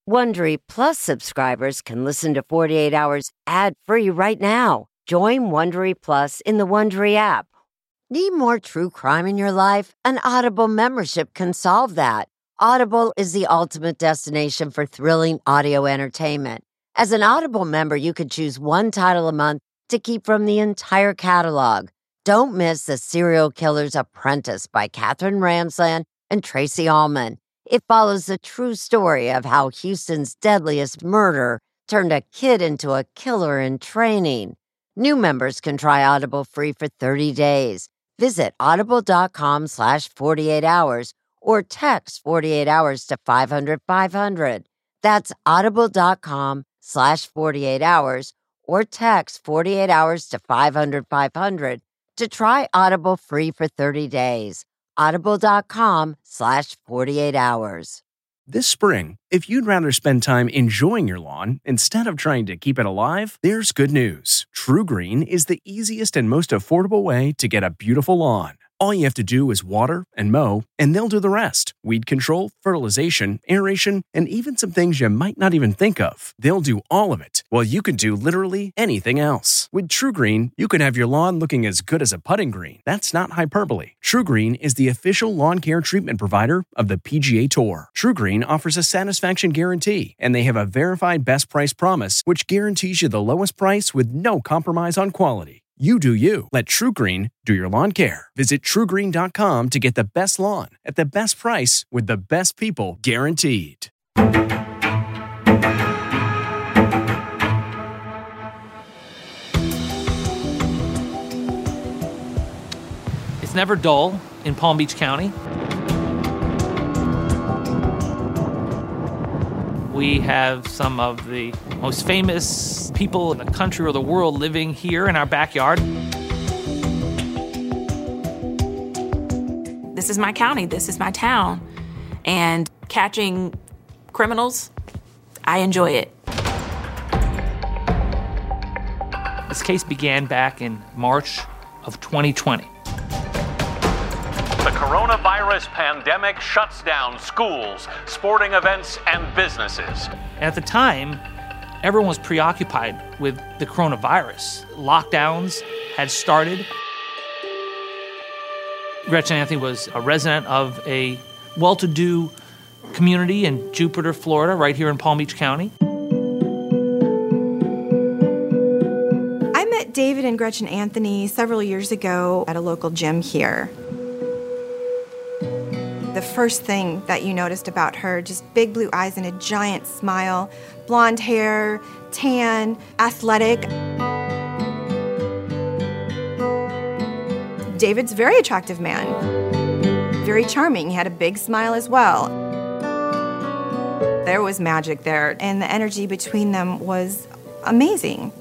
Wondery Plus subscribers can listen to 48 Hours ad-free right now. Join Wondery Plus in the Wondery app. Need more true crime in your life? An Audible membership can solve that. Audible is the ultimate destination for thrilling audio entertainment. As an Audible member, you can choose one title a month to keep from the entire catalog. Don't miss The Serial Killer's Apprentice by Katherine Ramsland and Tracy Ullman. It follows the true story of how Houston's deadliest murder turned a kid into a killer in training. New members can try Audible free for 30 days. Visit audible.com/48 hours or text 48 hours to 500-500. That's audible.com/48 hours or text 48 hours to 500-500 to try Audible free for 30 days. Audible.com/48 hours. This spring, if you'd rather spend time enjoying your lawn instead of trying to keep it alive, there's good news. True Green is the easiest and most affordable way to get a beautiful lawn. All you have to do is water and mow, and they'll do the rest. Weed control, fertilization, aeration, and even some things you might not even think of. They'll do all of it, while you can do literally anything else. With True Green, you can have your lawn looking as good as a putting green. That's not hyperbole. True Green is the official lawn care treatment provider of the PGA Tour. True Green offers a satisfaction guarantee, and they have a verified best price promise, which guarantees you the lowest price with no compromise on quality. You do you. Let True Green do your lawn care. Visit TrueGreen.com to get the best lawn at the best price with the best people guaranteed. It's never dull in Palm Beach County. We have some of the most famous people in the country or the world living here in our backyard. This is my county, this is my town. And catching criminals, I enjoy it. This case began back in March of 2020. The coronavirus pandemic shuts down schools, sporting events, and businesses. At the time, everyone was preoccupied with the coronavirus. Lockdowns had started. Gretchen Anthony was a resident of a well-to-do community in Jupiter, Florida, right here in Palm Beach County. I met David and Gretchen Anthony several years ago at a local gym here. The first thing that you noticed about her, just big blue eyes and a giant smile, blonde hair, tan, athletic. David's a very attractive man, very charming. He had a big smile as well. There was magic there, and the energy between them was amazing.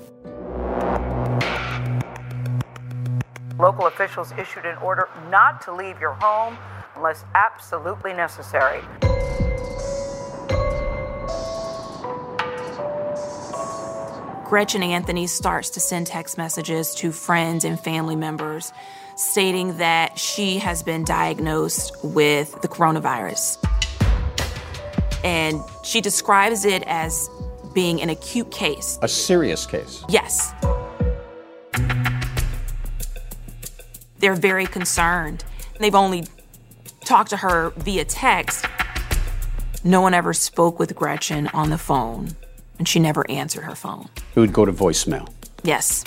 Local officials issued an order not to leave your home unless absolutely necessary. Gretchen Anthony starts to send text messages to friends and family members stating that she has been diagnosed with the coronavirus. And she describes it as being an acute case. A serious case? Yes. They're very concerned. They've only talked to her via text. No one ever spoke with Gretchen on the phone, and she never answered her phone. It would go to voicemail. Yes.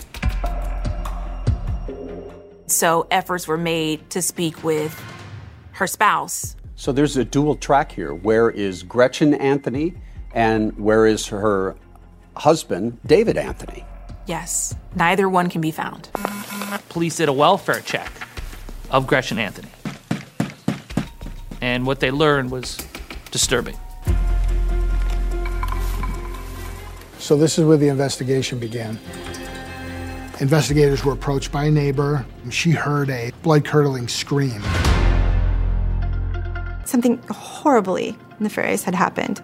So efforts were made to speak with her spouse. So there's a dual track here. Where is Gretchen Anthony and where is her husband, David Anthony? Yes, neither one can be found. Police did a welfare check of Gretchen Anthony. And what they learned was disturbing. So this is where the investigation began. Investigators were approached by a neighbor. She heard a blood-curdling scream. Something horribly nefarious had happened.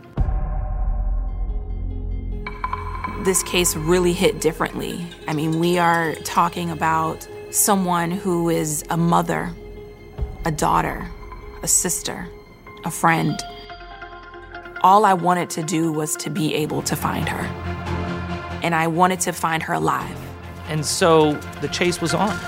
This case really hit differently. I mean, we are talking about someone who is a mother, a daughter, a sister, a friend. All I wanted to do was to be able to find her. And I wanted to find her alive. And so the chase was on.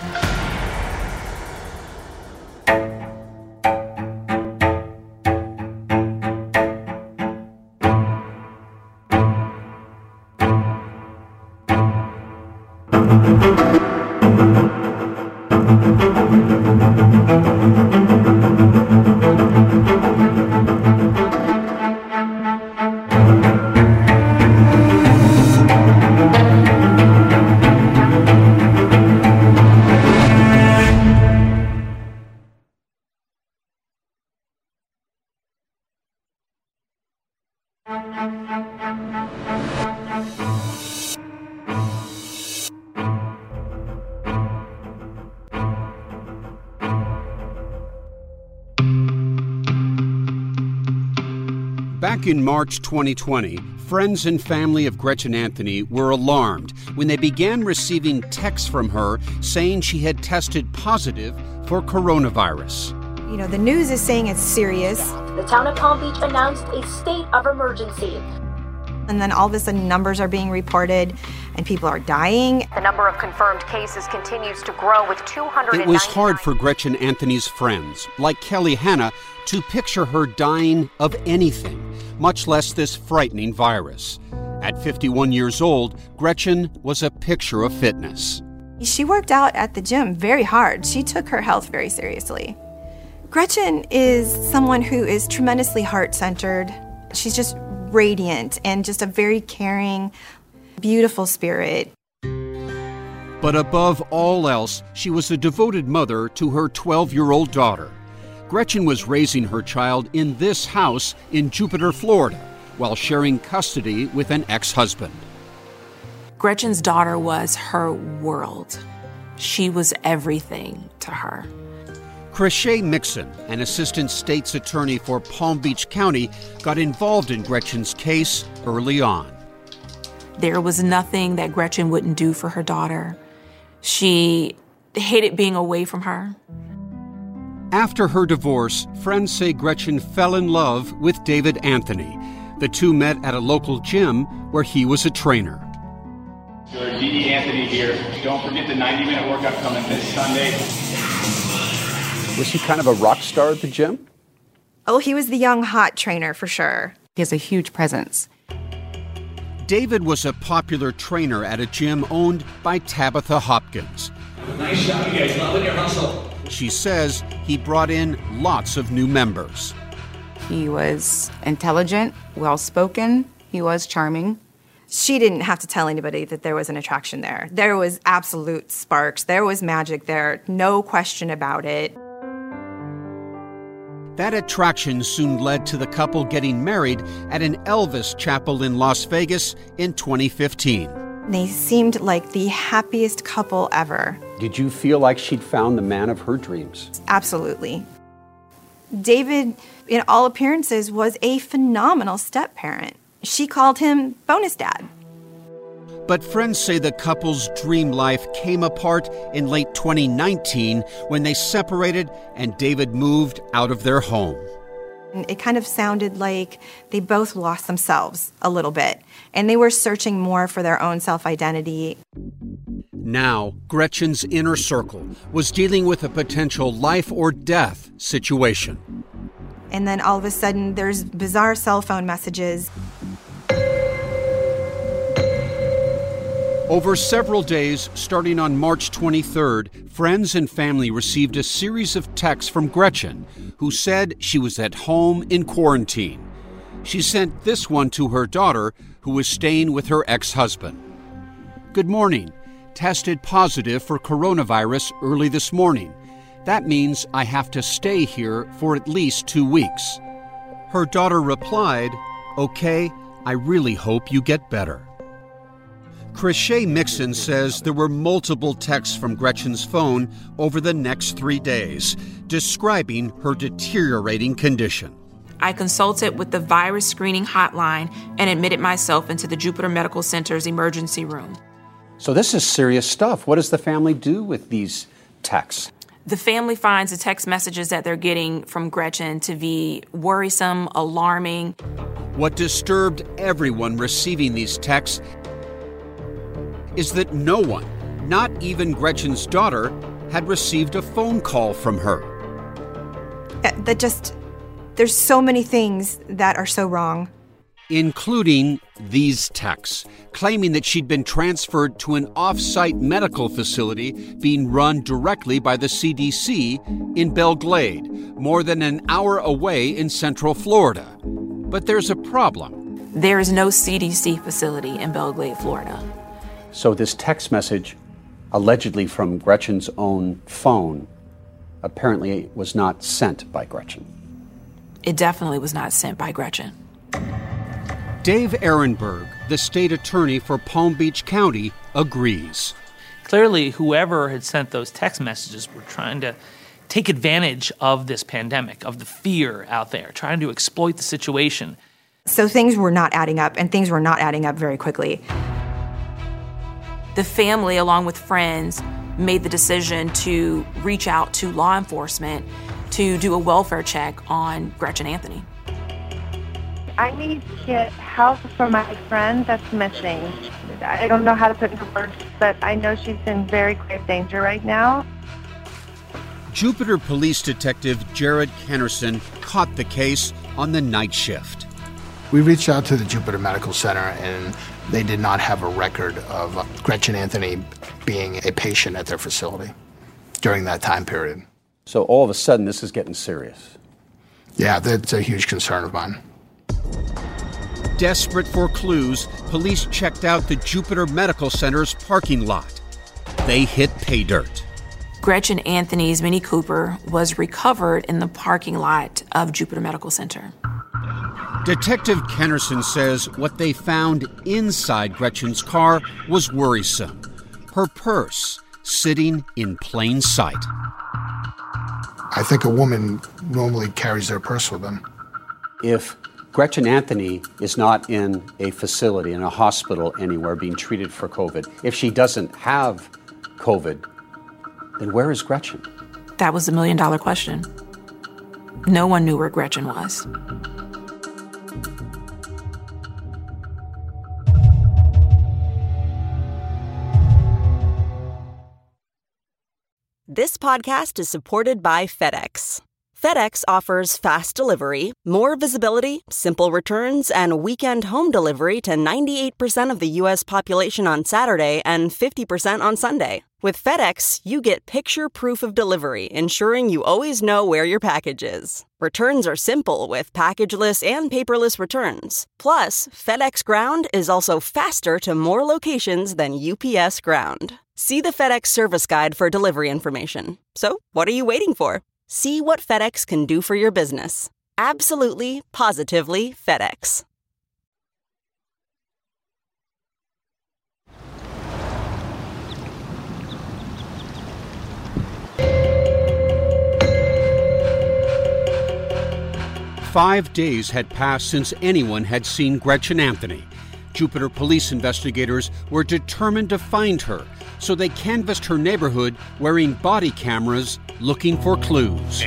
Back in March 2020, friends and family of Gretchen Anthony were alarmed when they began receiving texts from her saying she had tested positive for coronavirus. You know, the news is saying it's serious. The town of Palm Beach announced a state of emergency. And then all of a sudden numbers are being reported and people are dying. The number of confirmed cases continues to grow with 200. It was hard for Gretchen Anthony's friends, like Kelly Hanna, to picture her dying of anything, much less this frightening virus. At 51 years old, Gretchen was a picture of fitness. She worked out at the gym very hard. She took her health very seriously. Gretchen is someone who is tremendously heart-centered. She's just radiant and just a very caring, beautiful spirit. But above all else, she was a devoted mother to her 12-year-old daughter. Gretchen was raising her child in this house in Jupiter, Florida, while sharing custody with an ex-husband. Gretchen's daughter was her world. She was everything to her. Krishay Mixon, an assistant state's attorney for Palm Beach County, got involved in Gretchen's case early on. There was nothing that Gretchen wouldn't do for her daughter. She hated being away from her. After her divorce, friends say Gretchen fell in love with David Anthony. The two met at a local gym where he was a trainer. D.E. Anthony here. Don't forget the 90-minute workout coming this Sunday. Was he kind of a rock star at the gym? Oh, he was the young, hot trainer for sure. He has a huge presence. David was a popular trainer at a gym owned by Tabitha Hopkins. Nice job, you guys. Loving your hustle. She says he brought in lots of new members. He was intelligent, well-spoken. He was charming. She didn't have to tell anybody that there was an attraction there. There was absolute sparks. There was magic there. No question about it. That attraction soon led to the couple getting married at an Elvis chapel in Las Vegas in 2015. They seemed like the happiest couple ever. Did you feel like she'd found the man of her dreams? Absolutely. David, in all appearances, was a phenomenal step-parent. She called him bonus dad. But friends say the couple's dream life came apart in late 2019 when they separated and David moved out of their home. It kind of sounded like they both lost themselves a little bit, and they were searching more for their own self-identity. Now, Gretchen's inner circle was dealing with a potential life or death situation. And then all of a sudden, there's bizarre cell phone messages. Over several days, starting on March 23rd, friends and family received a series of texts from Gretchen, who said she was at home in quarantine. She sent this one to her daughter, who was staying with her ex-husband. Good morning. Tested positive for coronavirus early this morning. That means I have to stay here for at least 2 weeks. Her daughter replied, "Okay, I really hope you get better." Krishay Mixon says there were multiple texts from Gretchen's phone over the next 3 days describing her deteriorating condition. I consulted with the virus screening hotline and admitted myself into the Jupiter Medical Center's emergency room. So this is serious stuff. What does the family do with these texts? The family finds the text messages that they're getting from Gretchen to be worrisome, alarming. What disturbed everyone receiving these texts is that no one, not even Gretchen's daughter, had received a phone call from her. There's so many things that are so wrong. Including these texts, claiming that she'd been transferred to an off-site medical facility being run directly by the CDC in Belle Glade, more than an hour away in Central Florida. But there's a problem. There is no CDC facility in Belle Glade, Florida. So this text message, allegedly from Gretchen's own phone, apparently was not sent by Gretchen. It definitely was not sent by Gretchen. Dave Ehrenberg, the state attorney for Palm Beach County, agrees. Clearly, whoever had sent those text messages were trying to take advantage of this pandemic, of the fear out there, trying to exploit the situation. So things were not adding up, and things were not adding up very quickly. The family, along with friends, made the decision to reach out to law enforcement to do a welfare check on Gretchen Anthony. I need to get help for my friend that's missing. I don't know how to put into words, but I know she's in very grave danger right now. Jupiter Police Detective Jared Kennerson caught the case on the night shift. We reached out to the Jupiter Medical Center, and they did not have a record of Gretchen Anthony being a patient at their facility during that time period. So all of a sudden, this is getting serious. Yeah, that's a huge concern of mine. Desperate for clues, police checked out the Jupiter Medical Center's parking lot. They hit pay dirt. Gretchen Anthony's Mini Cooper was recovered in the parking lot of Jupiter Medical Center. Detective Kennerson says what they found inside Gretchen's car was worrisome. Her purse sitting in plain sight. I think a woman normally carries their purse with them. If Gretchen Anthony is not in a facility, in a hospital anywhere being treated for COVID, if she doesn't have COVID, then where is Gretchen? That was the million-dollar question. No one knew where Gretchen was. This podcast is supported by FedEx. FedEx offers fast delivery, more visibility, simple returns, and weekend home delivery to 98% of the U.S. population on Saturday and 50% on Sunday. With FedEx, you get picture proof of delivery, ensuring you always know where your package is. Returns are simple with packageless and paperless returns. Plus, FedEx Ground is also faster to more locations than UPS Ground. See the FedEx service guide for delivery information. So, what are you waiting for? See what FedEx can do for your business. Absolutely, positively FedEx. Five days had passed since anyone had seen Gretchen Anthony. Jupiter police investigators were determined to find her, so they canvassed her neighborhood wearing body cameras looking for clues.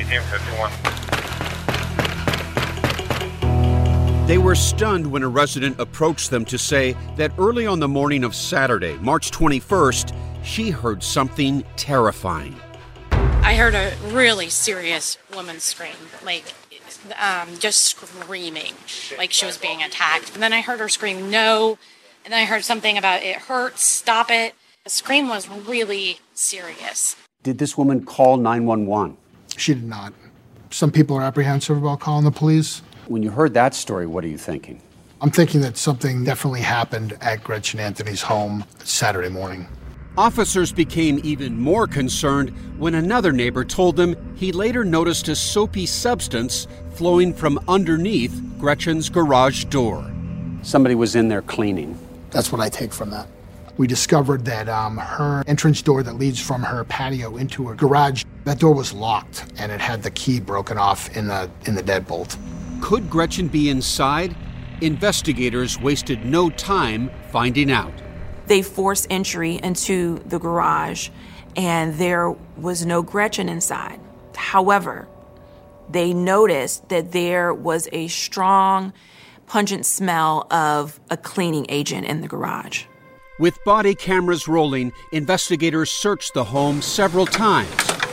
1851. They were stunned when a resident approached them to say that early on the morning of Saturday, March 21st, she heard something terrifying. I heard a really serious woman scream, just screaming, like she was being attacked. And then I heard her scream, no. And then I heard something about it hurts, stop it. The scream was really serious. Did this woman call 911? She did not. Some people are apprehensive about calling the police. When you heard that story, what are you thinking? I'm thinking that something definitely happened at Gretchen Anthony's home Saturday morning. Officers became even more concerned when another neighbor told them he later noticed a soapy substance flowing from underneath Gretchen's garage door. Somebody was in there cleaning. That's what I take from that. We discovered that her entrance door that leads from her patio into her garage, that door was locked, and it had the key broken off in the deadbolt. Could Gretchen be inside? Investigators wasted no time finding out. They forced entry into the garage, and there was no Gretchen inside. However, they noticed that there was a strong pungent smell of a cleaning agent in the garage. With body cameras rolling, investigators searched the home several times.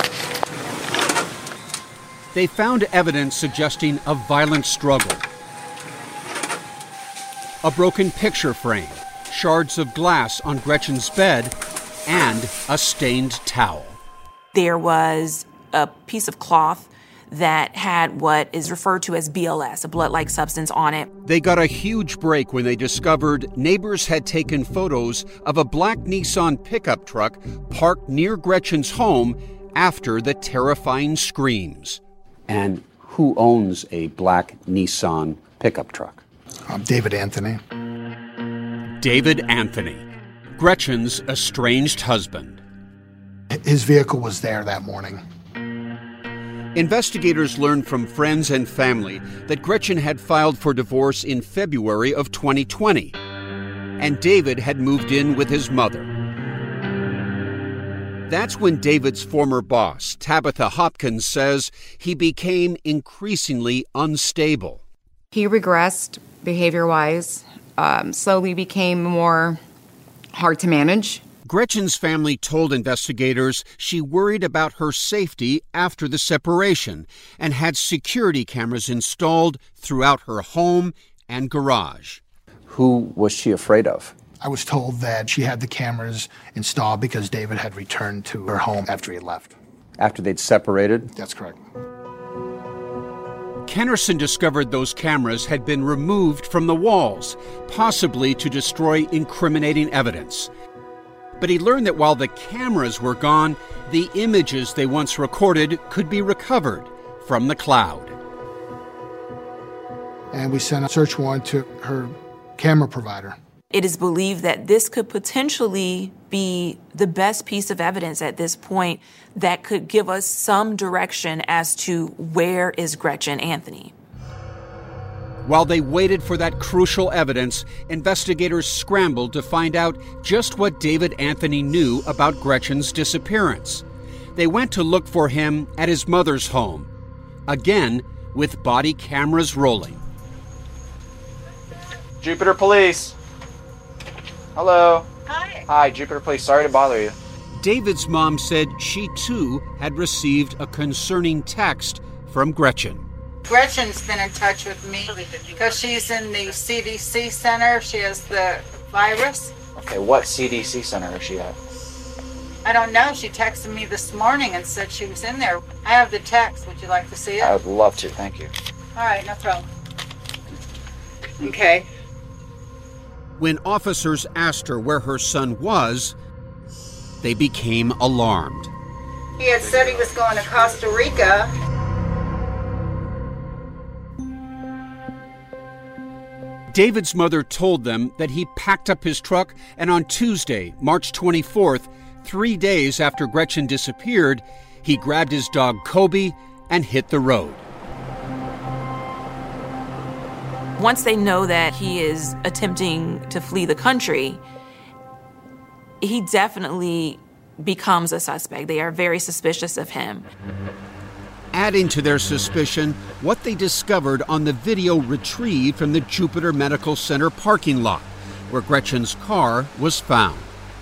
They found evidence suggesting a violent struggle. A broken picture frame, shards of glass on Gretchen's bed, and a stained towel. There was a piece of cloth that had what is referred to as BLS, a blood-like substance on it. They got a huge break when they discovered neighbors had taken photos of a black Nissan pickup truck parked near Gretchen's home after the terrifying screams. And who owns a black Nissan pickup truck? David Anthony. David Anthony, Gretchen's estranged husband. His vehicle was there that morning. Investigators learned from friends and family that Gretchen had filed for divorce in February of 2020, and David had moved in with his mother. That's when David's former boss, Tabitha Hopkins, says he became increasingly unstable. He regressed behavior-wise, slowly became more hard to manage. Gretchen's family told investigators she worried about her safety after the separation and had security cameras installed throughout her home and garage. Who was she afraid of? I was told that she had the cameras installed because David had returned to her home after he left. After they'd separated? That's correct. Kennerson discovered those cameras had been removed from the walls, possibly to destroy incriminating evidence. But he learned that while the cameras were gone, the images they once recorded could be recovered from the cloud. And we sent a search warrant to her camera provider. It is believed that this could potentially be the best piece of evidence at this point that could give us some direction as to where is Gretchen Anthony. While they waited for that crucial evidence, investigators scrambled to find out just what David Anthony knew about Gretchen's disappearance. They went to look for him at his mother's home, again with body cameras rolling. Jupiter Police. Hello. Hi. Hi, Jupiter Police. Sorry to bother you. David's mom said she too had received a concerning text from Gretchen. Gretchen's been in touch with me because she's in the CDC center. She has the virus. Okay, what CDC center is she at? I don't know. She texted me this morning and said she was in there. I have the text. Would you like to see it? I would love to. Thank you. All right, no problem. Okay. When officers asked her where her son was, they became alarmed. He had said he was going to Costa Rica. David's mother told them that he packed up his truck, and on Tuesday, March 24th, 3 days after Gretchen disappeared, he grabbed his dog Kobe and hit the road. Once they know that he is attempting to flee the country, he definitely becomes a suspect. They are very suspicious of him. Adding to their suspicion, what they discovered on the video retrieved from the Jupiter Medical Center parking lot, where Gretchen's car was found.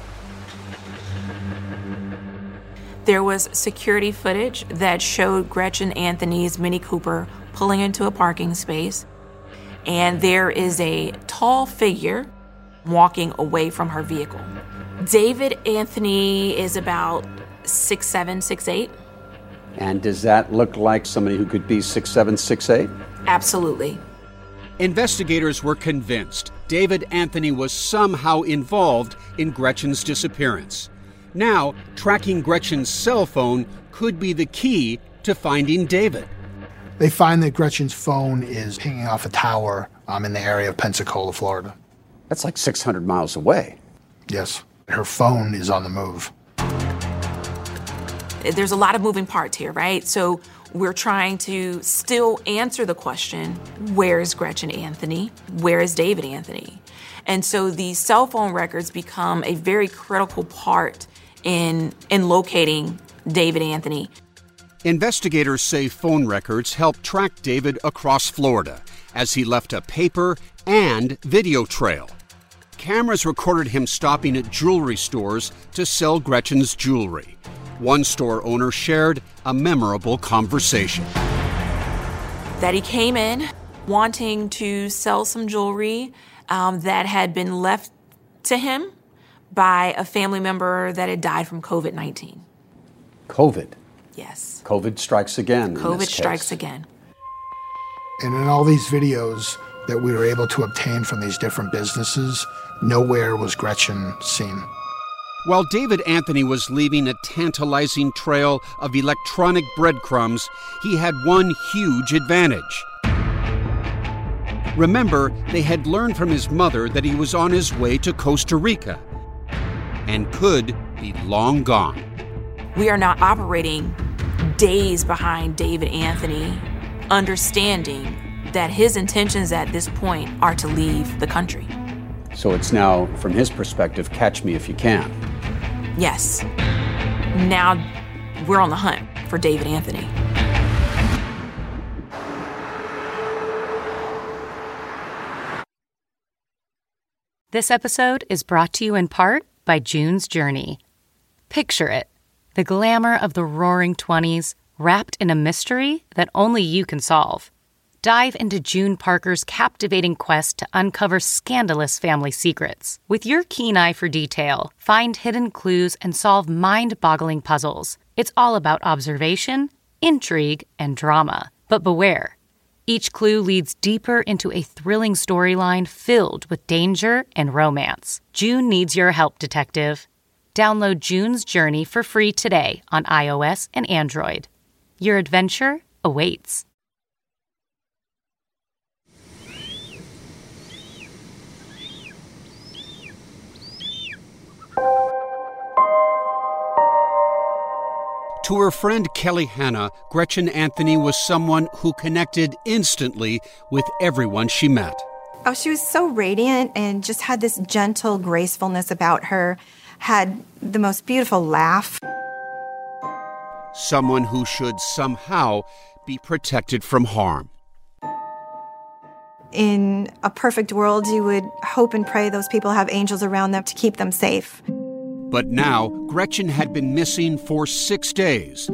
There was security footage that showed Gretchen Anthony's Mini Cooper pulling into a parking space, and there is a tall figure walking away from her vehicle. David Anthony is about 6'7", 6'8". And does that look like somebody who could be 6'7", 6'8"? Absolutely. Investigators were convinced David Anthony was somehow involved in Gretchen's disappearance. Now, tracking Gretchen's cell phone could be the key to finding David. They find that Gretchen's phone is hanging off a tower in the area of Pensacola, Florida. That's like 600 miles away. Yes. Her phone is on the move. There's a lot of moving parts here, right? So we're trying to still answer the question, where is Gretchen Anthony? Where is David Anthony? And so these cell phone records become a very critical part in locating David Anthony. Investigators say phone records helped track David across Florida as he left a paper and video trail. Cameras recorded him stopping at jewelry stores to sell Gretchen's jewelry. One store owner shared a memorable conversation. That he came in wanting to sell some jewelry that had been left to him by a family member that had died from COVID-19. COVID? Yes. COVID strikes again. COVID strikes again. And in all these videos that we were able to obtain from these different businesses, nowhere was Gretchen seen. While David Anthony was leaving a tantalizing trail of electronic breadcrumbs, he had one huge advantage. Remember, they had learned from his mother that he was on his way to Costa Rica and could be long gone. We are not operating days behind David Anthony, understanding that his intentions at this point are to leave the country. So it's now, from his perspective, catch me if you can. Yes. Now we're on the hunt for David Anthony. This episode is brought to you in part by June's Journey. Picture it, the glamour of the roaring 20s wrapped in a mystery that only you can solve. Dive into June Parker's captivating quest to uncover scandalous family secrets. With your keen eye for detail, find hidden clues and solve mind-boggling puzzles. It's all about observation, intrigue, and drama. But beware. Each clue leads deeper into a thrilling storyline filled with danger and romance. June needs your help, detective. Download June's Journey for free today on iOS and Android. Your adventure awaits. To her friend Kelly Hanna, Gretchen Anthony was someone who connected instantly with everyone she met. Oh, she was so radiant and just had this gentle gracefulness about her, had the most beautiful laugh. Someone who should somehow be protected from harm. In a perfect world, you would hope and pray those people have angels around them to keep them safe. But now, Gretchen had been missing for 6 days.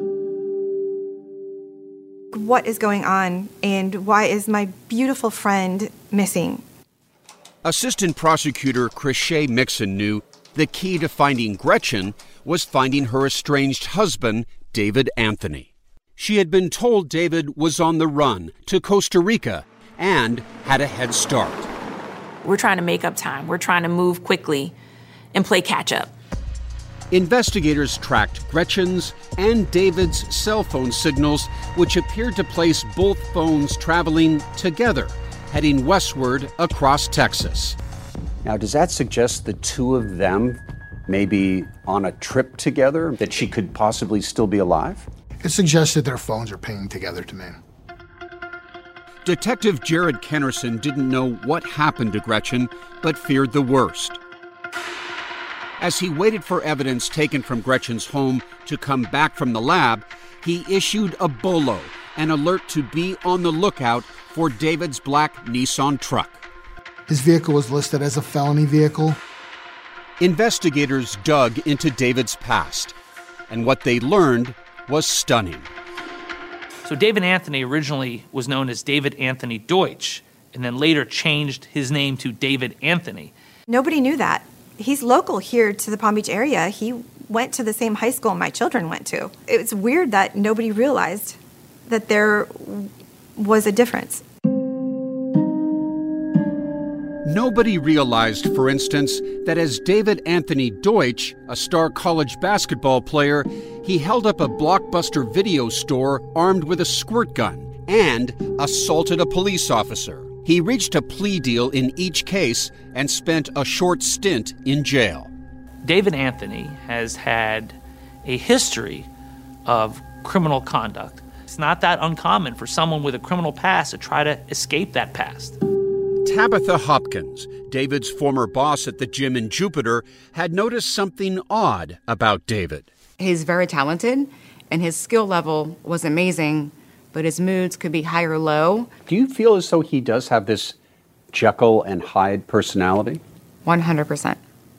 What is going on, and why is my beautiful friend missing? Assistant Prosecutor Krishay Mixon knew the key to finding Gretchen was finding her estranged husband, David Anthony. She had been told David was on the run to Costa Rica and had a head start. We're trying to make up time. We're trying to move quickly and play catch-up. Investigators tracked Gretchen's and David's cell phone signals, which appeared to place both phones traveling together, heading westward across Texas. Now, does that suggest the two of them may be on a trip together, that she could possibly still be alive? It suggests that their phones are pinging together to me. Detective Jared Kennerson didn't know what happened to Gretchen, but feared the worst. As he waited for evidence taken from Gretchen's home to come back from the lab, he issued a bolo, an alert to be on the lookout for David's black Nissan truck. His vehicle was listed as a felony vehicle. Investigators dug into David's past, and what they learned was stunning. So David Anthony originally was known as David Anthony Deutsch, and then later changed his name to David Anthony. Nobody knew that. He's local here to the Palm Beach area. He went to the same high school my children went to. It's weird that nobody realized that there was a difference. Nobody realized, for instance, that as David Anthony Deutsch, a star college basketball player, he held up a Blockbuster video store armed with a squirt gun and assaulted a police officer. He reached a plea deal in each case and spent a short stint in jail. David Anthony has had a history of criminal conduct. It's not that uncommon for someone with a criminal past to try to escape that past. Tabitha Hopkins, David's former boss at the gym in Jupiter, had noticed something odd about David. He's very talented, and his skill level was amazing, but his moods could be high or low. Do you feel as though he does have this Jekyll and Hyde personality? 100%.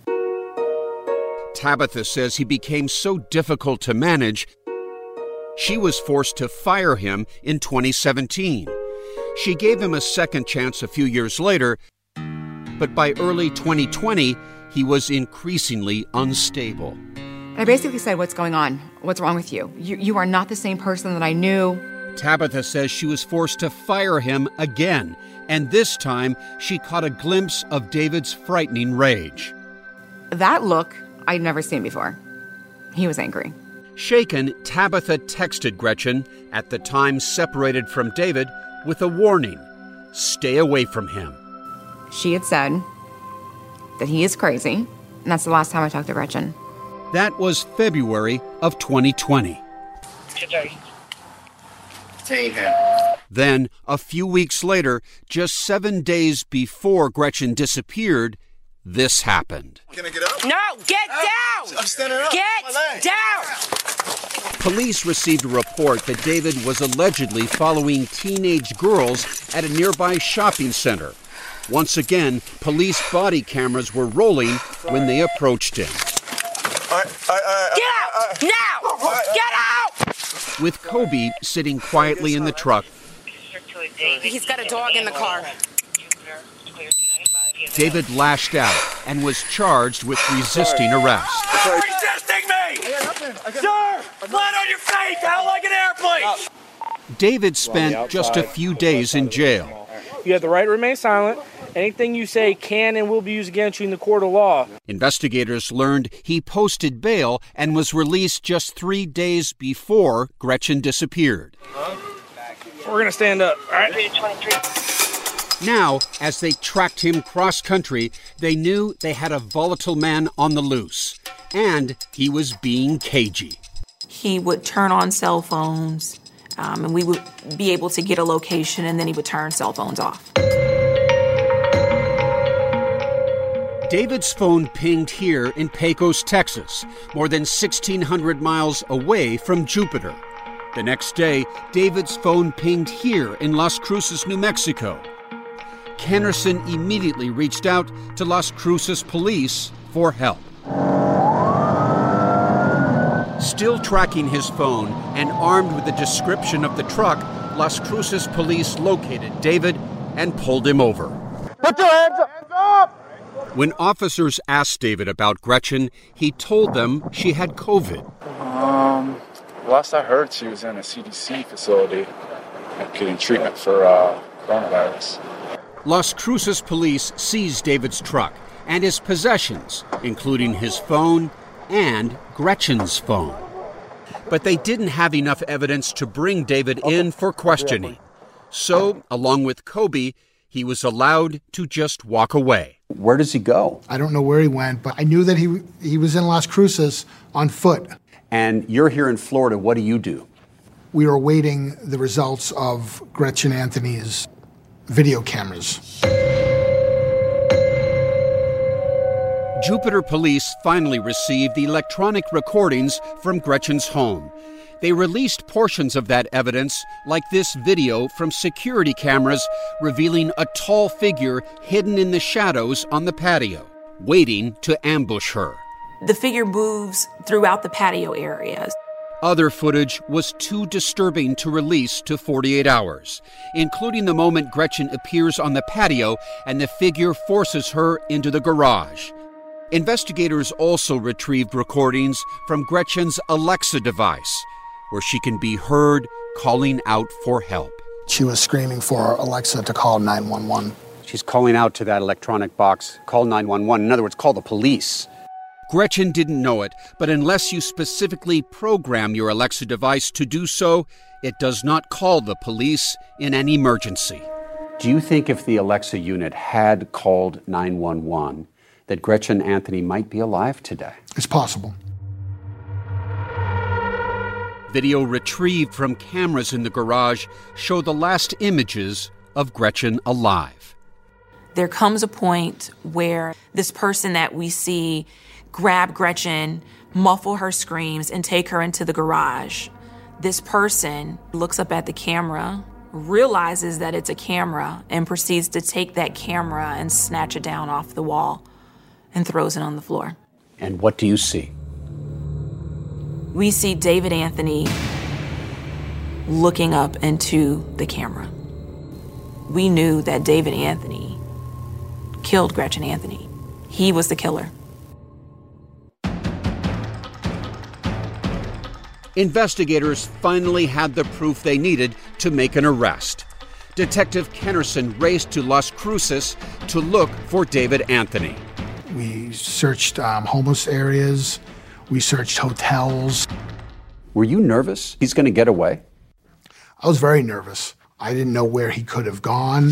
Tabitha says he became so difficult to manage, she was forced to fire him in 2017. She gave him a second chance a few years later, but by early 2020, he was increasingly unstable. I basically said, what's going on? What's wrong with you? You are not the same person that I knew. Tabitha says she was forced to fire him again, and this time she caught a glimpse of David's frightening rage. That look I'd never seen before. He was angry. Shaken, Tabitha texted Gretchen, at the time separated from David, with a warning: stay away from him. She had said that he is crazy, and that's the last time I talked to Gretchen. That was February of 2020. Then, a few weeks later, just 7 days before Gretchen disappeared, this happened. Can I get up? No, get down! I'm standing up. Get down! Police received a report that David was allegedly following teenage girls at a nearby shopping center. Once again, police body cameras were rolling when they approached him. Get out! Now! Get out! With Kobe sitting quietly in the truck, He's got a dog in the car. David lashed out and was charged with resisting arrest. Resisting me! Sir! Flat on your face! Out like an airplane! David spent just a few days in jail. You have the right to remain silent. Anything you say can and will be used against you in the court of law. Investigators learned he posted bail and was released just 3 days before Gretchen disappeared. We're going to stand up, all right? Now, as they tracked him cross-country, they knew they had a volatile man on the loose, and he was being cagey. He would turn on cell phones, and we would be able to get a location, and then he would turn cell phones off. David's phone pinged here in Pecos, Texas, more than 1,600 miles away from Jupiter. The next day, David's phone pinged here in Las Cruces, New Mexico. Kennerson immediately reached out to Las Cruces police for help. Still tracking his phone and armed with a description of the truck, Las Cruces police located David and pulled him over. Put your hands up! When officers asked David about Gretchen, he told them she had COVID. Last I heard, she was in a CDC facility getting treatment for coronavirus. Las Cruces police seized David's truck and his possessions, including his phone and Gretchen's phone. But they didn't have enough evidence to bring David in for questioning. So, along with Kobe, he was allowed to just walk away. Where does he go? I don't know where he went, but I knew that he was in Las Cruces on foot. And you're here in Florida. What do you do? We are awaiting the results of Gretchen Anthony's video cameras. Jupiter police finally received the electronic recordings from Gretchen's home. They released portions of that evidence, like this video from security cameras revealing a tall figure hidden in the shadows on the patio, waiting to ambush her. The figure moves throughout the patio areas. Other footage was too disturbing to release to 48 hours, including the moment Gretchen appears on the patio and the figure forces her into the garage. Investigators also retrieved recordings from Gretchen's Alexa device, where she can be heard calling out for help. She was screaming for Alexa to call 911. She's calling out to that electronic box, call 911. In other words, call the police. Gretchen didn't know it, but unless you specifically program your Alexa device to do so, it does not call the police in an emergency. Do you think if the Alexa unit had called 911, that Gretchen Anthony might be alive today? It's possible. Video retrieved from cameras in the garage show the last images of Gretchen alive. There comes a point where this person that we see grab Gretchen, muffle her screams, and take her into the garage. This person looks up at the camera, realizes that it's a camera, and proceeds to take that camera and snatch it down off the wall and throws it on the floor. And what do you see? We see David Anthony looking up into the camera. We knew that David Anthony killed Gretchen Anthony. He was the killer. Investigators finally had the proof they needed to make an arrest. Detective Kennerson raced to Las Cruces to look for David Anthony. We searched homeless areas. We searched hotels. Were you nervous he's going to get away? I was very nervous. I didn't know where he could have gone.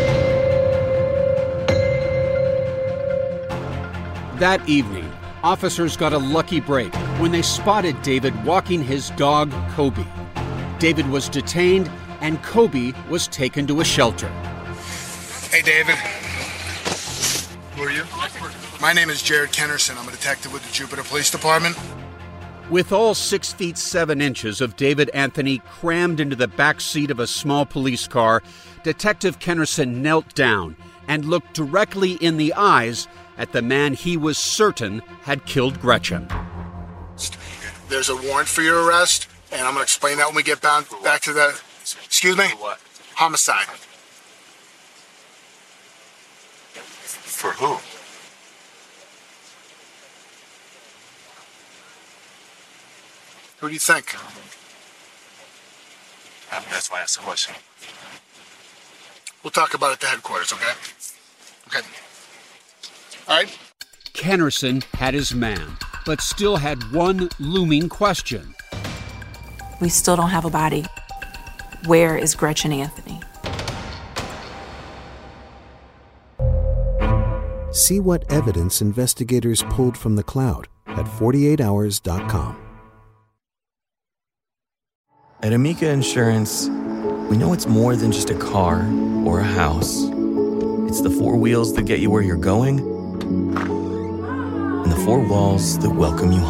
That evening, officers got a lucky break when they spotted David walking his dog, Kobe. David was detained and Kobe was taken to a shelter. Hey, David. Who are you? My name is Jared Kennerson. I'm a detective with the Jupiter Police Department. With all 6 feet 7 inches of David Anthony crammed into the back seat of a small police car, Detective Kennerson knelt down and looked directly in the eyes at the man he was certain had killed Gretchen. There's a warrant for your arrest, and I'm going to explain that when we get back to the... Excuse me? For what? Homicide. For who? Who do you think? That's why I asked the question. We'll talk about it at the headquarters, okay? Okay. All right? Kennerson had his man, but still had one looming question. We still don't have a body. Where is Gretchen Anthony? See what evidence investigators pulled from the cloud at 48hours.com. At Amica Insurance, we know it's more than just a car or a house. It's the four wheels that get you where you're going and the four walls that welcome you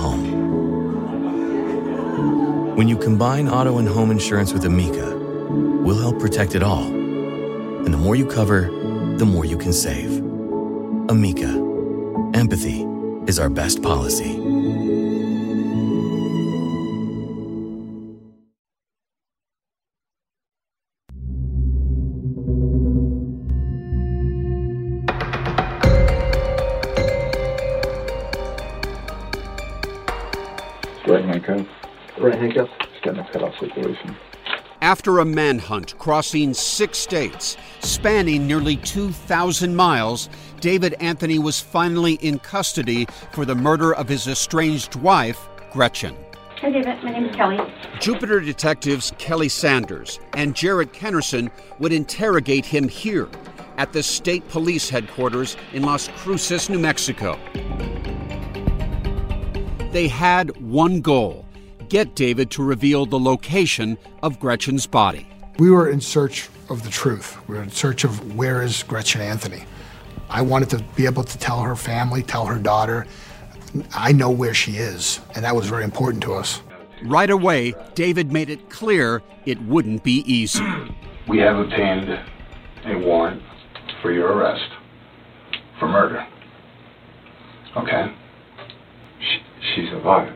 home. When you combine auto and home insurance with Amica, we'll help protect it all. And the more you cover, the more you can save. Amica. Empathy is our best policy. Right handcuff. Right handcuff. Just getting a cutoff situation. After a manhunt crossing 6 states, spanning nearly 2,000 miles, David Anthony was finally in custody for the murder of his estranged wife, Gretchen. Hi, David. My name is Kelly. Jupiter detectives Kelly Sanders and Jared Kennerson would interrogate him here at the state police headquarters in Las Cruces, New Mexico. They had one goal: get David to reveal the location of Gretchen's body. We were in search of the truth. We were in search of where is Gretchen Anthony. I wanted to be able to tell her family, tell her daughter, I know where she is, and that was very important to us. Right away, David made it clear it wouldn't be easy. We have obtained a warrant for your arrest for murder. Okay? She's alive.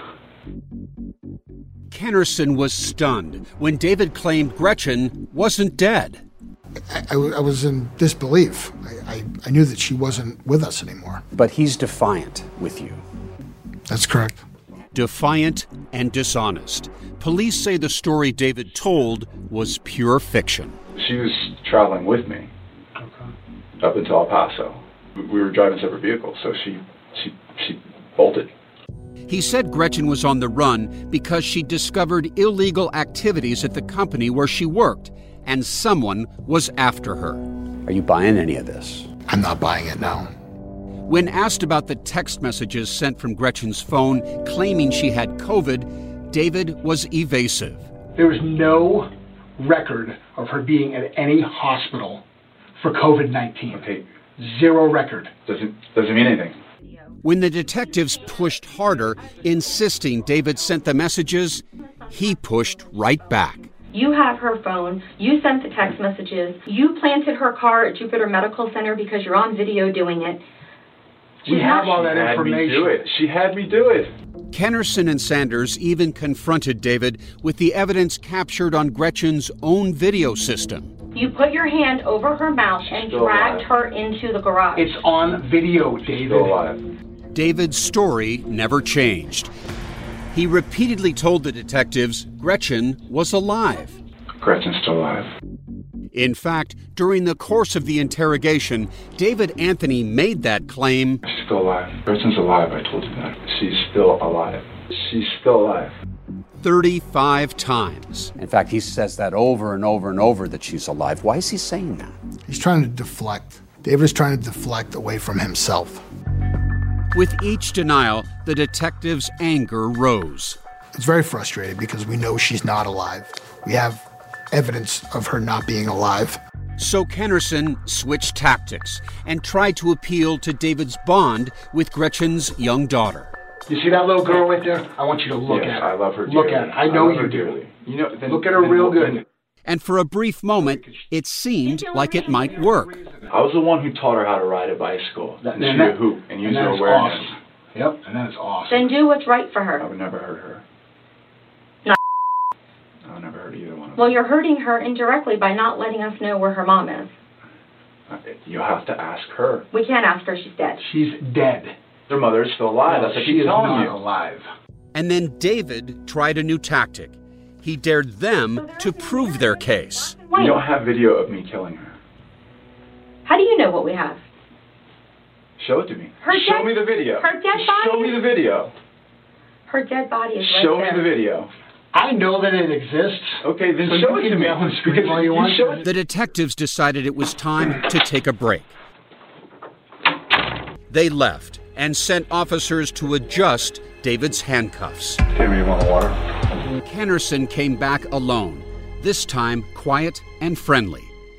Kennerson was stunned when David claimed Gretchen wasn't dead. I was in disbelief. I knew that she wasn't with us anymore. But he's defiant with you. That's correct. Defiant and dishonest. Police say the story David told was pure fiction. She was traveling with me up until El Paso. We were driving separate vehicles, so she bolted. He said Gretchen was on the run because she discovered illegal activities at the company where she worked, and someone was after her. Are you buying any of this? I'm not buying it, no. When asked about the text messages sent from Gretchen's phone claiming she had COVID, David was evasive. There was no record of her being at any hospital for COVID-19. Okay. Zero record. Doesn't mean anything. When the detectives pushed harder, insisting David sent the messages, he pushed right back. You have her phone. You sent the text messages. You planted her car at Jupiter Medical Center because you're on video doing it. We have all that information. She had me do it. Kennerson and Sanders even confronted David with the evidence captured on Gretchen's own video system. You put your hand over her mouth and dragged her into the garage. It's on video, David. David's story never changed. He repeatedly told the detectives Gretchen was alive. Gretchen's still alive. In fact, during the course of the interrogation, David Anthony made that claim. She's still alive. Gretchen's alive, I told you that. She's still alive. She's still alive. 35 times. In fact, he says that over and over and over that she's alive. Why is he saying that? He's trying to deflect. David is trying to deflect away from himself. With each denial, the detectives' anger rose. It's very frustrating because we know she's not alive. We have evidence of her not being alive. So Kennerson switched tactics and tried to appeal to David's bond with Gretchen's young daughter. You see that little girl right there? I want you to look at her. I love her Look dearly. at her. I know you do. Dearly. You know, look at her real good. And for a brief moment, it seemed like it might work. I was the one who taught her how to ride a bicycle, and shoot a hoop, and use her awareness. Awesome. Yep, and that's awesome. Then do what's right for her. I would never hurt her. No. I would never hurt either one of them. Well, you're hurting her indirectly by not letting us know where her mom is. You have to ask her. We can't ask her. She's dead. She's dead. Their mother is still alive. No, That's what she is telling not you. alive. And then David tried a new tactic. He dared them to prove their case. You don't have video of me killing her. How do you know what we have? Show it to me. Show me the video. Her dead body. Show me the video. Her dead body is right Show there. me the video. I know that it exists. Okay, then so show it to me. The detectives decided it was time to take a break. They left and sent officers to adjust David's handcuffs. David, you want water? Kennerson came back alone, this time quiet and friendly.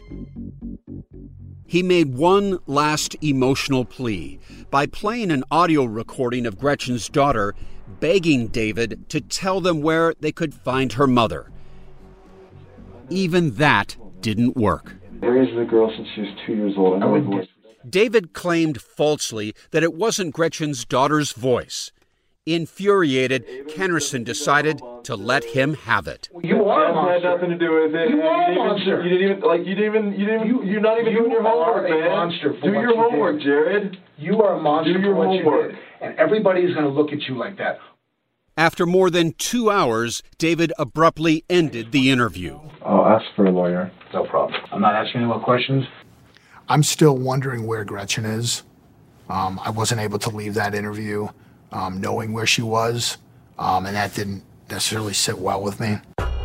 He made one last emotional plea by playing an audio recording of Gretchen's daughter begging David to tell them where they could find her mother. Even that didn't work. I raised the girl since she was 2 years old. David claimed falsely that it wasn't Gretchen's daughter's voice. Infuriated, Kennerson decided to let him have it. You are a monster. Had nothing to do with it. You are a monster. You're not even doing your homework, man. Monster for do what your you homework, did. Jared. You are a monster do your for what homework. you did. And everybody is going to look at you like that. After more than 2 hours, David abruptly ended the interview. I'll ask for a lawyer. No problem. I'm not asking any more questions. I'm still wondering where Gretchen is. I wasn't able to leave that interview knowing where she was, and that didn't necessarily sit well with me.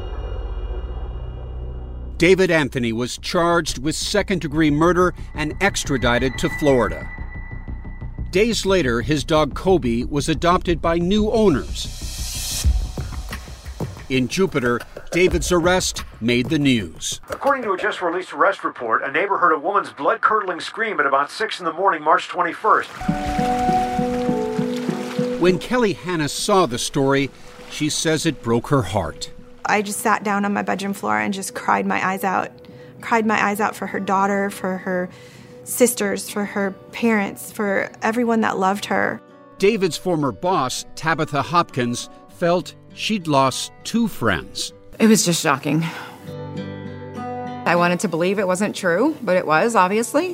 David Anthony was charged with second-degree murder and extradited to Florida. Days later, his dog Kobe was adopted by new owners. In Jupiter, David's arrest made the news. According to a just-released arrest report, a neighbor heard a woman's blood-curdling scream at about 6 in the morning, March 21st. When Kelly Hanna saw the story, she says it broke her heart. I just sat down on my bedroom floor and just cried my eyes out. Cried my eyes out for her daughter, for her sisters, for her parents, for everyone that loved her. David's former boss, Tabitha Hopkins, felt she'd lost 2 friends. It was just shocking. I wanted to believe it wasn't true, but it was, obviously.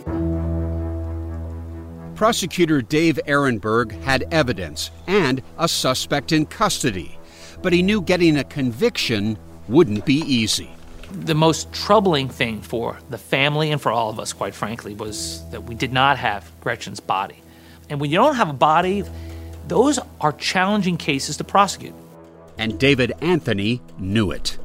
Prosecutor Dave Ehrenberg had evidence and a suspect in custody, but he knew getting a conviction wouldn't be easy. The most troubling thing for the family and for all of us, quite frankly, was that we did not have Gretchen's body. And when you don't have a body, those are challenging cases to prosecute. And David Anthony knew it.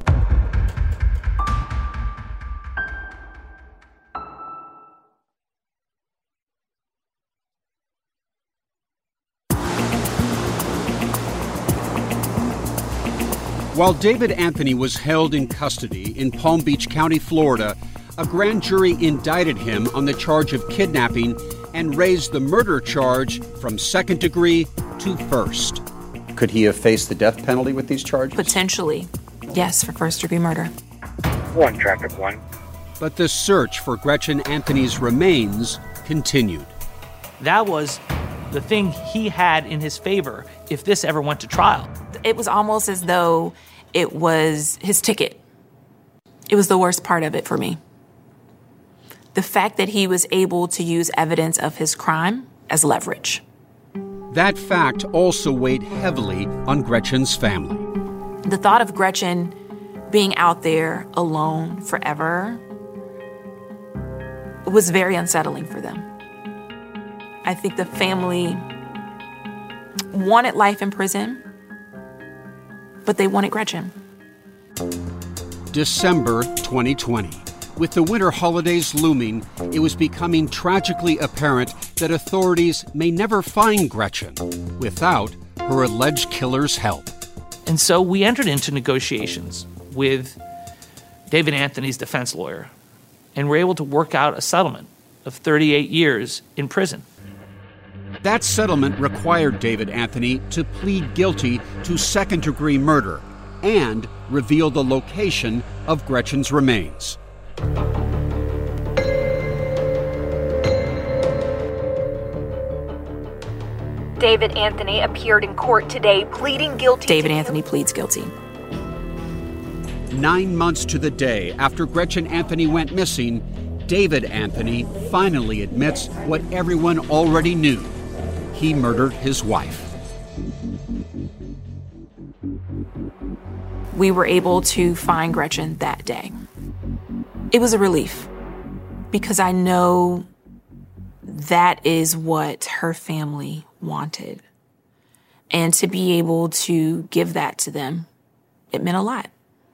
While David Anthony was held in custody in Palm Beach County, Florida, a grand jury indicted him on the charge of kidnapping and raised the murder charge from second degree to first. Could he have faced the death penalty with these charges? Potentially, yes, for first-degree murder. 1 traffic 1. But the search for Gretchen Anthony's remains continued. That was the thing he had in his favor if this ever went to trial. It was almost as though it was his ticket. It was the worst part of it for me. The fact that he was able to use evidence of his crime as leverage. That fact also weighed heavily on Gretchen's family. The thought of Gretchen being out there alone forever was very unsettling for them. I think the family wanted life in prison, but they wanted Gretchen. December 2020. With the winter holidays looming, it was becoming tragically apparent that authorities may never find Gretchen without her alleged killer's help. And so we entered into negotiations with David Anthony's defense lawyer, and were able to work out a settlement of 38 years in prison. That settlement required David Anthony to plead guilty to second-degree murder and reveal the location of Gretchen's remains. David Anthony appeared in court today pleading guilty. David Anthony pleads guilty. 9 months to the day after Gretchen Anthony went missing, David Anthony finally admits what everyone already knew. He murdered his wife. We were able to find Gretchen that day. It was a relief because I know that is what her family wanted. And to be able to give that to them, it meant a lot.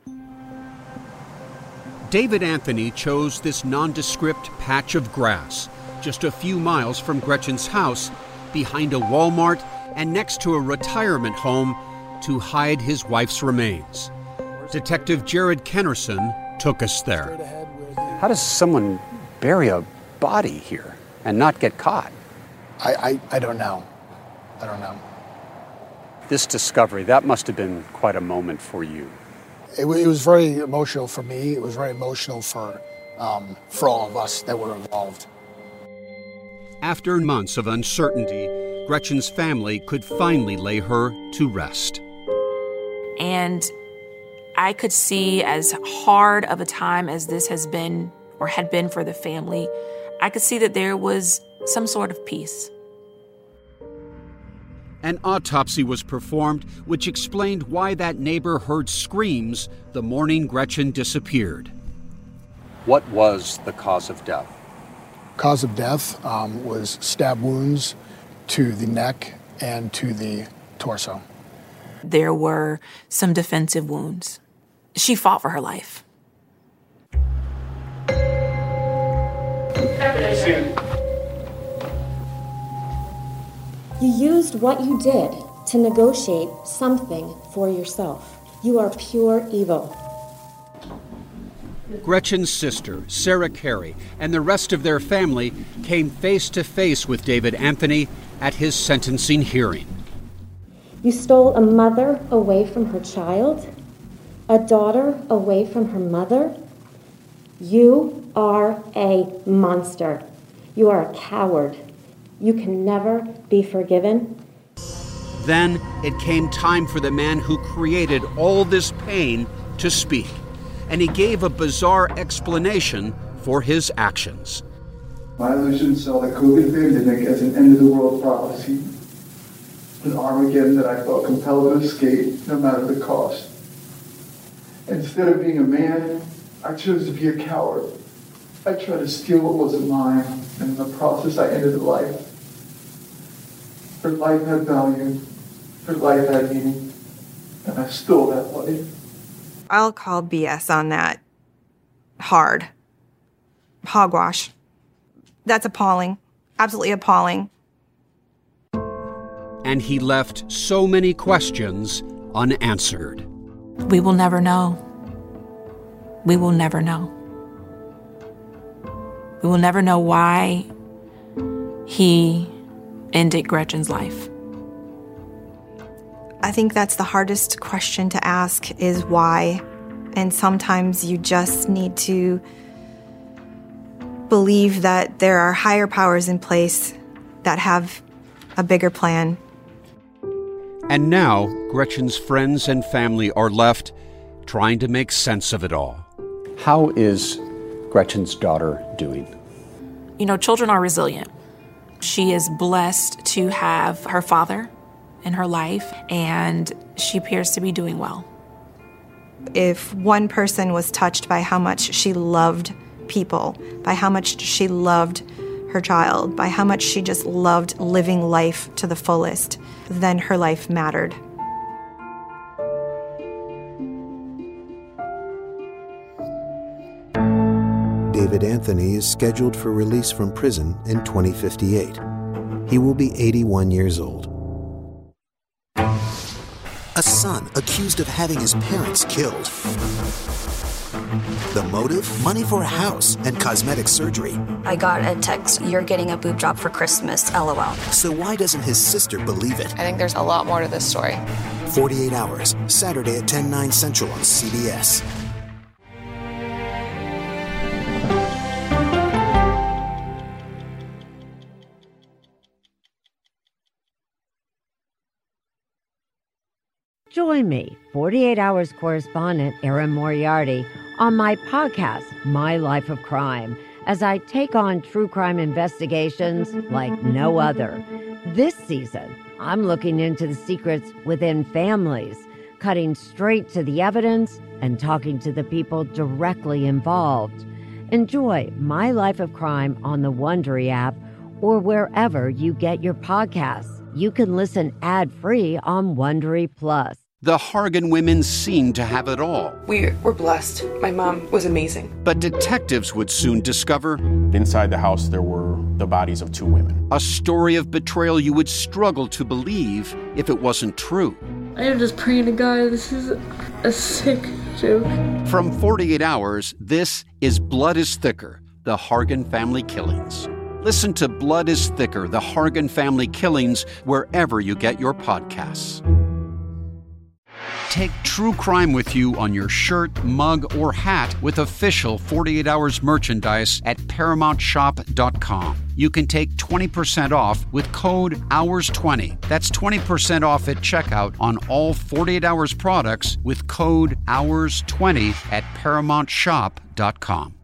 David Anthony chose this nondescript patch of grass just a few miles from Gretchen's house, behind a Walmart and next to a retirement home, to hide his wife's remains. Detective Jared Kennerson took us there. How does someone bury a body here and not get caught? I don't know. I don't know. This discovery, that must have been quite a moment for you. It was very emotional for me. It was very emotional for all of us that were involved. After months of uncertainty, Gretchen's family could finally lay her to rest. And I could see, as hard of a time as this has been or had been for the family, I could see that there was some sort of peace. An autopsy was performed, which explained why that neighbor heard screams the morning Gretchen disappeared. What was the cause of death? Cause of death was stab wounds to the neck and to the torso. There were some defensive wounds. She fought for her life. You used what you did to negotiate something for yourself. You are pure evil. Gretchen's sister, Sarah Carey, and the rest of their family came face to face with David Anthony at his sentencing hearing. You stole a mother away from her child, a daughter away from her mother. You are a monster. You are a coward. You can never be forgiven. Then it came time for the man who created all this pain to speak, and he gave a bizarre explanation for his actions. My illusion saw the COVID pandemic as an end-of-the-world prophecy, an Armageddon that I felt compelled to escape no matter the cost. Instead of being a man, I chose to be a coward. I tried to steal what wasn't mine, and in the process I ended a life. Her life had value, her life had meaning, and I stole that life. I'll call BS on that. Hard. Hogwash. That's appalling. Absolutely appalling. And he left so many questions unanswered. We will never know. We will never know. We will never know why he ended Gretchen's life. I think that's the hardest question to ask is why. And sometimes you just need to believe that there are higher powers in place that have a bigger plan. And now, Gretchen's friends and family are left trying to make sense of it all. How is Gretchen's daughter doing? You know, children are resilient. She is blessed to have her father in her life, and she appears to be doing well. If one person was touched by how much she loved people, by how much she loved her child, by how much she just loved living life to the fullest, then her life mattered. David Anthony is scheduled for release from prison in 2058. He will be 81 years old. A son accused of having his parents killed. The motive? Money for a house and cosmetic surgery. I got a text, "You're getting a boob job for Christmas, LOL." So why doesn't his sister believe it? I think there's a lot more to this story. 48 Hours, Saturday at 10/9 Central on CBS. Join me, 48 Hours correspondent Erin Moriarty, on my podcast, My Life of Crime, as I take on true crime investigations like no other. This season, I'm looking into the secrets within families, cutting straight to the evidence and talking to the people directly involved. Enjoy My Life of Crime on the Wondery app or wherever you get your podcasts. You can listen ad-free on Wondery Plus. The Hargan women seemed to have it all. We were blessed. My mom was amazing. But detectives would soon discover inside the house there were the bodies of 2 women. A story of betrayal you would struggle to believe if it wasn't true. I am just praying to God, this is a sick joke. From 48 Hours, this is Blood is Thicker, the Hargan family killings. Listen to Blood is Thicker, the Hargan family killings, wherever you get your podcasts. Take true crime with you on your shirt, mug, or hat with official 48 Hours merchandise at ParamountShop.com. You can take 20% off with code HOURS20. That's 20% off at checkout on all 48 Hours products with code HOURS20 at ParamountShop.com.